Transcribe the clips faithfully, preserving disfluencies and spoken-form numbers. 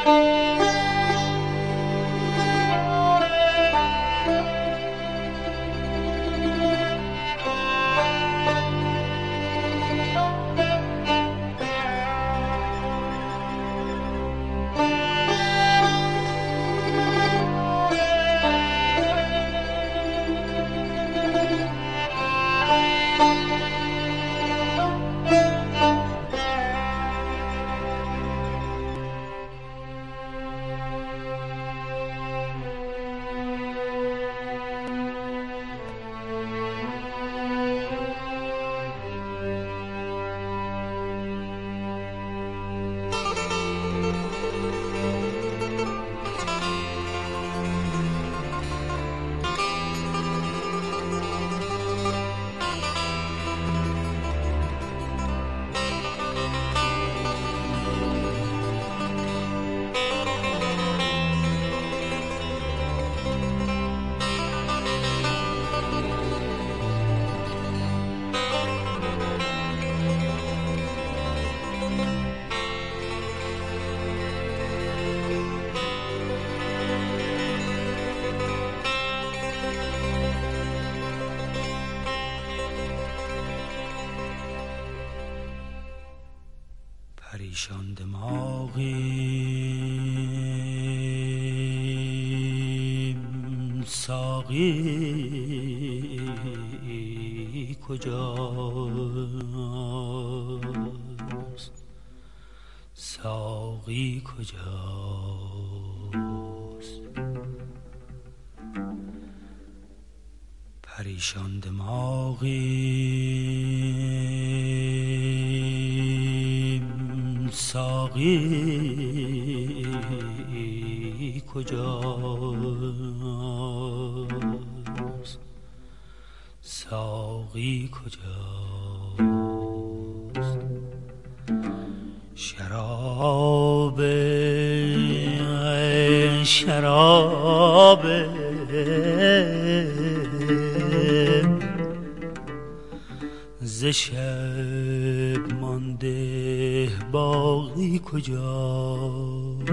پریشان دماغیم ساقی کجاست؟ ساقی کجاست؟ پریشان دماغیم ساقی کجاست؟ ساقی کجاست؟ شراب شراب ز شب مانده باقی کجاست؟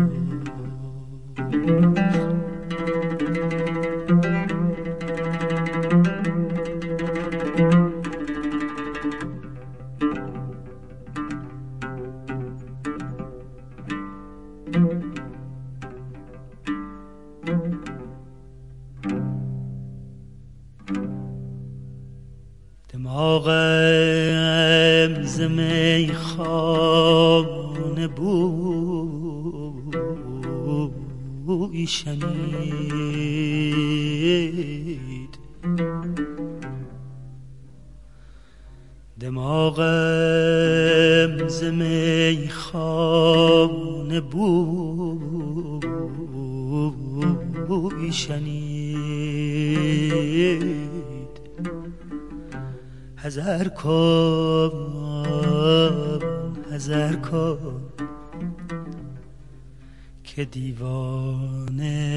دماغم ز میخانه بوی شنید، دماغم ز میخانه بوی شنید. حذر کن حذر کن که دیوانه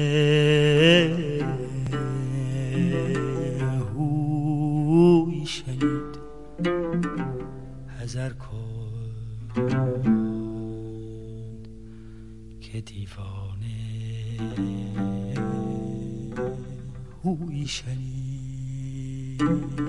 هوی شنید. حذر کن که دیوانه هوی شنید.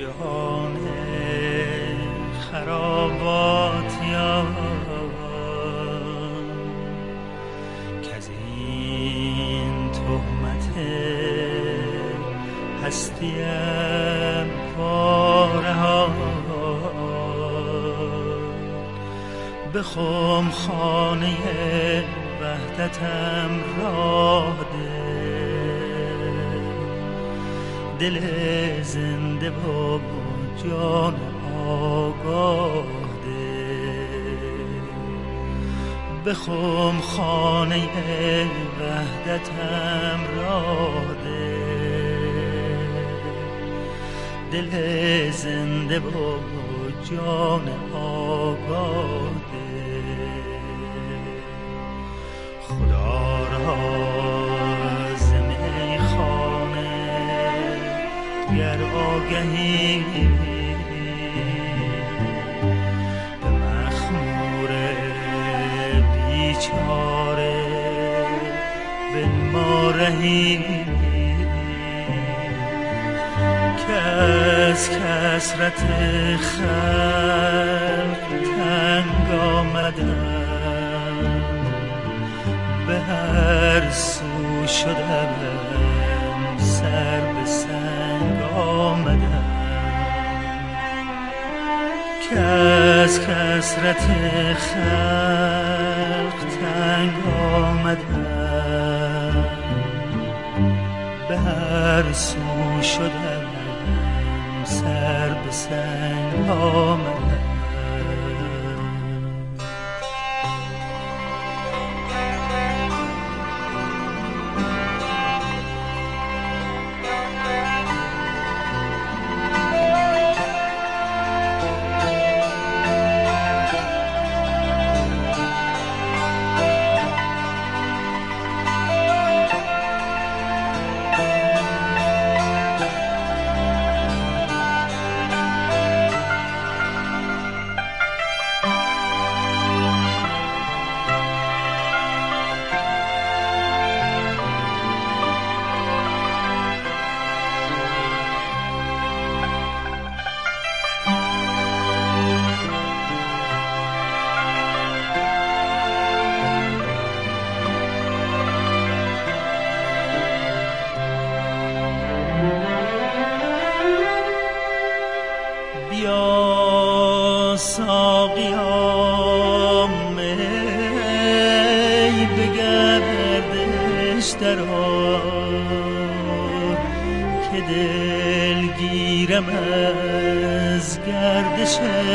جان خرابات یا که از این تهمت هستیم وارها به خم خانه وحدتم راه ده، دل زنده با جان آگاه ده، به خم خانه وحدتم راه ده، دل زنده با جان آگاه ده. خدا را ز میخانه گر آگهی به مخمور بیچاره بنما رهی که از کثرت خلق تنگ آمدم، به هر سو شدم سر به سنگ آمدم، که از کثرت خلق تنگ آمدم، به هر سو شدم سر به سنگ آمدم. که دلگیرم از گردش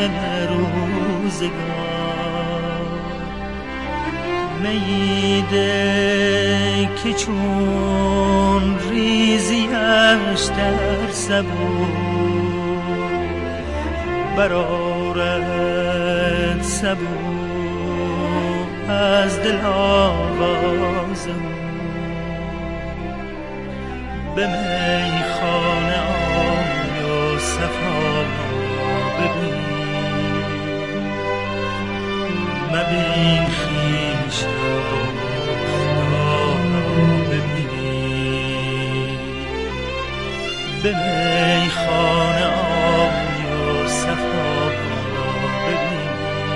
روزگار، میده که چون ریزیش در سبو برآرد سبو از دل آوازم، به میخانه آی و صفا ببین، مبین خویش را خدا را ببین، به میخانه آی و صفا ببین،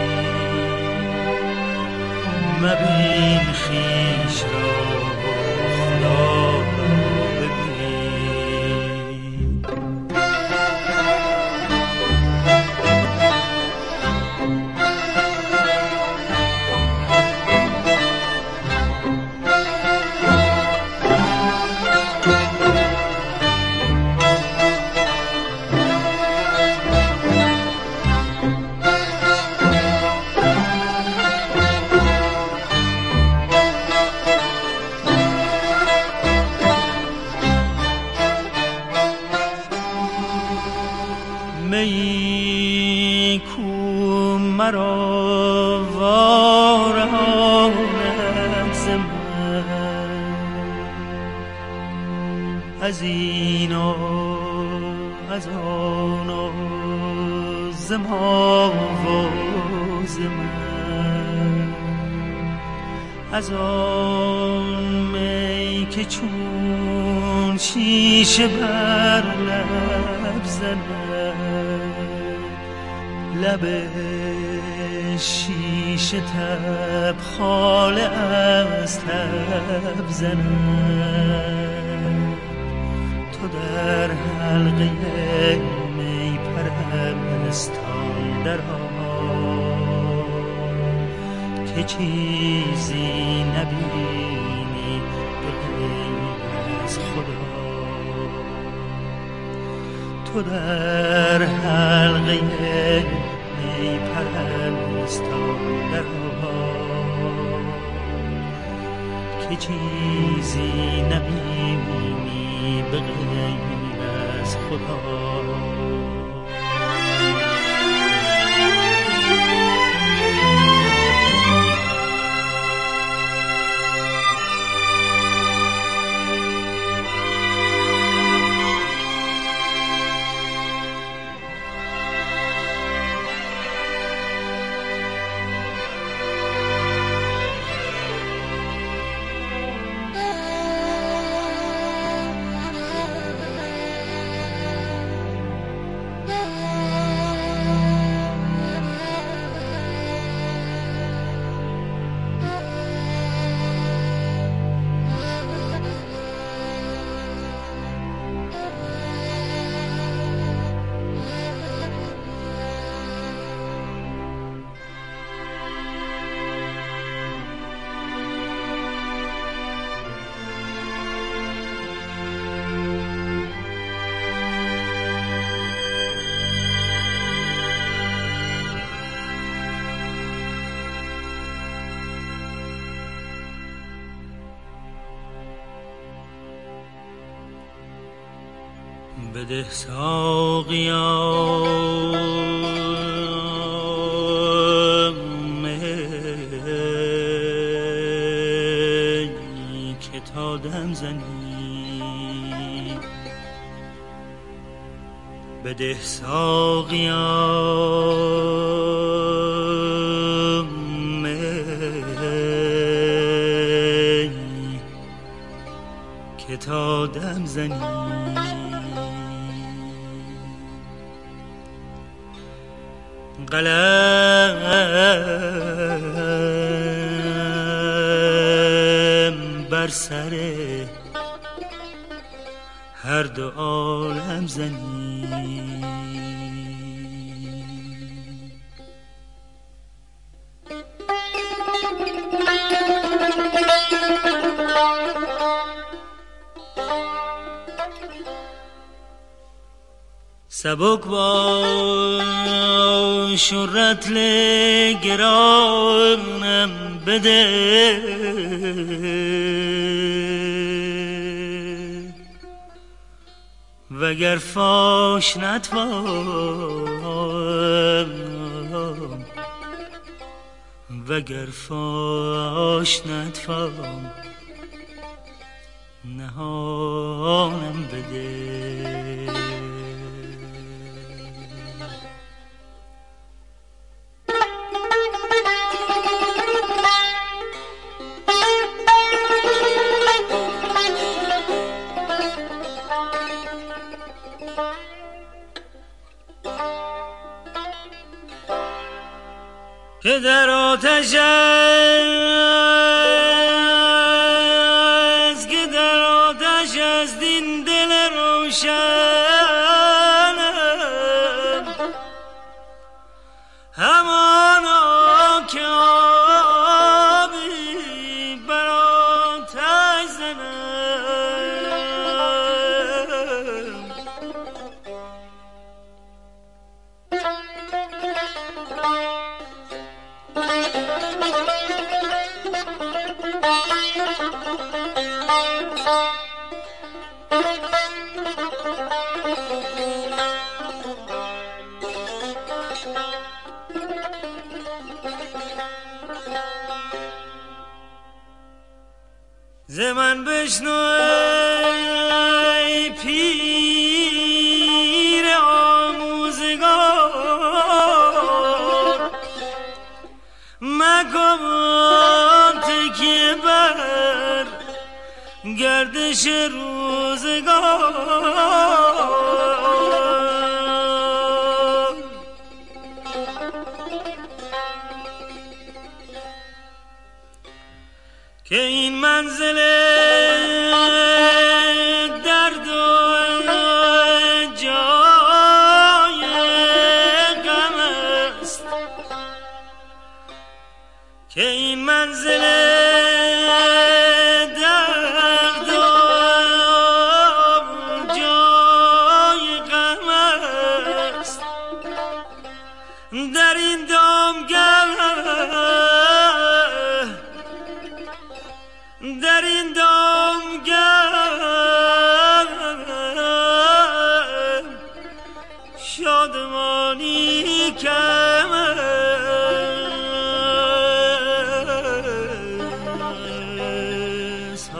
مبین خویش را خدا می کو مرا وارهاند ز من، از این و از آن و ز ما و ز من، از آن می که چون شیشه بر لب زند، لب شیشه تب خاله از تب زند، تو در حلقه می پرستان در که چیزی نبینی به غیر از خدا. تو در حلقه می پرستان در که چیزی نبینی به غیر از خدا. بده ساقیام می که تا دم زنی، بده ساقیام می که تا دم زنی. قلم بر سر هر دو عالم زنی، سبک باش و رطل گرانم بده، وگر فاش نتوام، وگر فاش نتوام نهانم بده. که در آتش است، که در آتش است این دل روشنم، همانا که آبی بر آتش زنم. ز من بشنو ای پیر آموزگار، مکن تکیه بر گردش روزگار. منزل درد و جای غم است که این منزل درد و جای غم است. در این دامگاه در این دامگاه شادمانی کم است.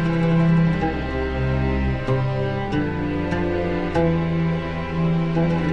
Thank you.